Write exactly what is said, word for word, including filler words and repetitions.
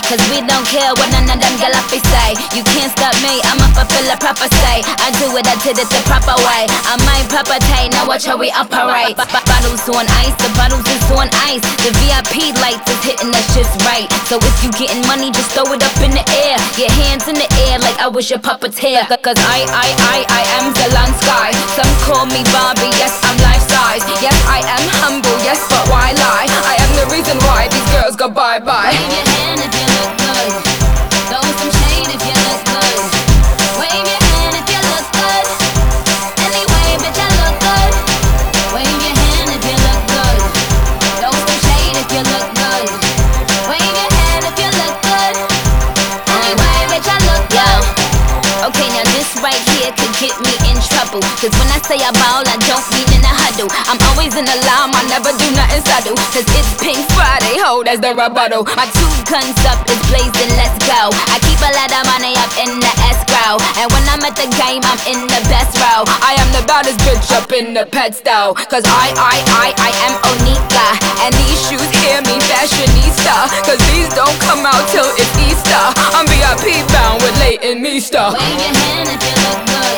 cause we don't care what none of them galapis say. You can't stop me, I'ma fulfill a proper say. I do it, I did it the proper way. I might proper tay, now watch how we operate. B -b Bottles on ice, the bottles is on ice. The V I P lights is hitting, that's just right. So if you getting money, just throw it up in the air. Your hands in the air like I was your puppeteer. Cause I, I, I, I am Zelon Sky. Some call me Barbie, yes, I'm life size. Yes, I am humble, yes, but why lie? I am the reason why these girls go bye-bye. Wave your hand if you look good. Throw some shade if you look good. Wave your hand if you look good. Anyway, bitch, I look good. Wave your hand if you look good. Throw some shade if you look good. Wave your hand if you look good. Anyway, bitch, I look good. Okay, now this right here could get me in trouble. Cause when I say I ball, I don't mean in a huddle. I'm always in alarm, I never do nothing subtle. Cause it's Pink Friday, ho, that's the rebuttal. My two guns up is blazing, let's go. I keep a lot of money up in the escrow. And when I'm at the game, I'm in the best row. I am the baddest bitch up in the pet style. Cause I, I, I, I am Onika. And these shoes hear me fashionista. Cause these don't come out till it's Easter. I'm V I P bound with Leighton Meester. Wave your hand if you look good.